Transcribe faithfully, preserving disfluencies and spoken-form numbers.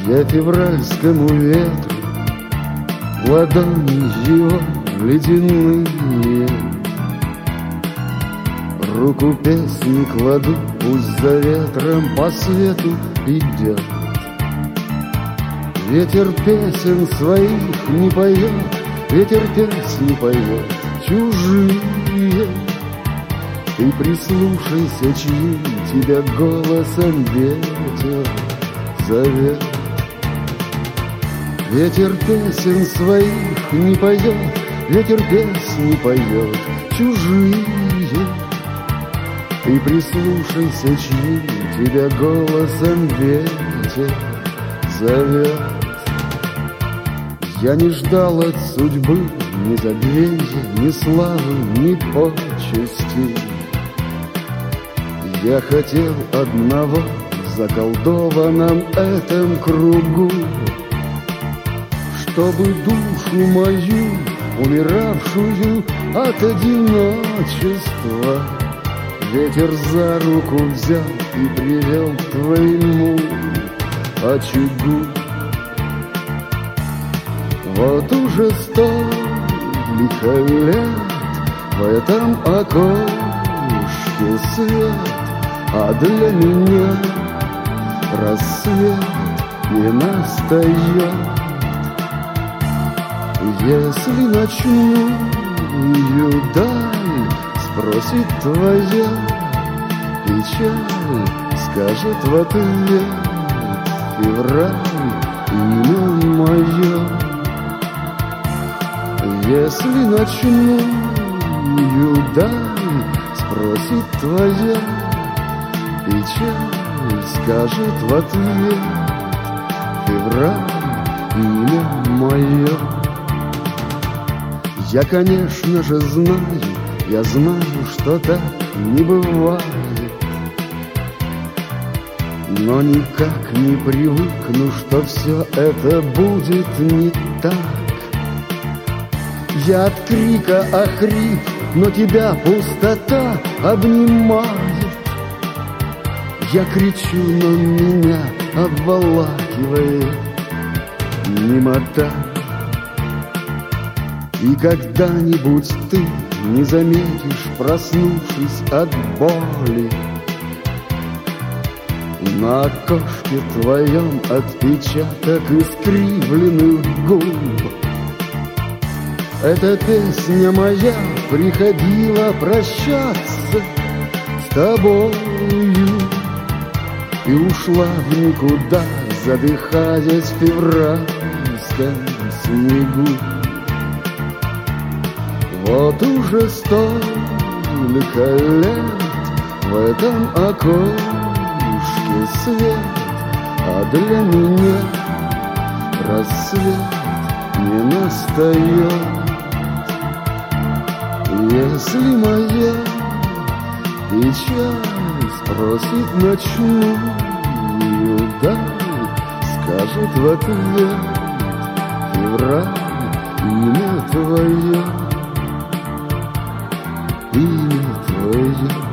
Я февральскому ветру ладони его ледяные, руку песни кладу, пусть за ветром по свету идет. Ветер песен своих не поет, ветер песни поет чужие. Ты прислушайся, чьим тебя голосом ветер зовет. Ветер песен своих не поет, ветер песни поет чужие. Ты прислушайся, чьим тебя голосом ветер зовет. Я не ждал от судьбы ни забвенья, ни славы, ни почести. Я хотел одного в заколдованном этом кругу, чтобы душу мою, умиравшую от одиночества, ветер за руку взял и привел к твоему очагу. Вот уже столько лет в этом окошке свет, а для меня рассвет не настает. Если ночную даль спросит твоя печаль, скажет в ответ февраль имя мое. Если ночную даль спросит твоя печаль, скажет в ответ февраль имя мое. Я, конечно же, знаю, я знаю, что так не бывает, но никак не привыкну, что все это будет не так. Я от крика охрип, но тебя пустота обнимает. Я кричу, но меня обволакивает немота. И когда-нибудь ты не заметишь, проснувшись от боли, на окошке твоем отпечаток искривленных губ. Эта песня моя приходила прощаться с тобою и ушла в никуда, задыхаясь в февральском снегу. Вот уже столько лет в этом окошке свет, а для меня рассвет не настает. Если моя печаль спросит ночную даль, скажет в ответ февраль имя твое, имя твое.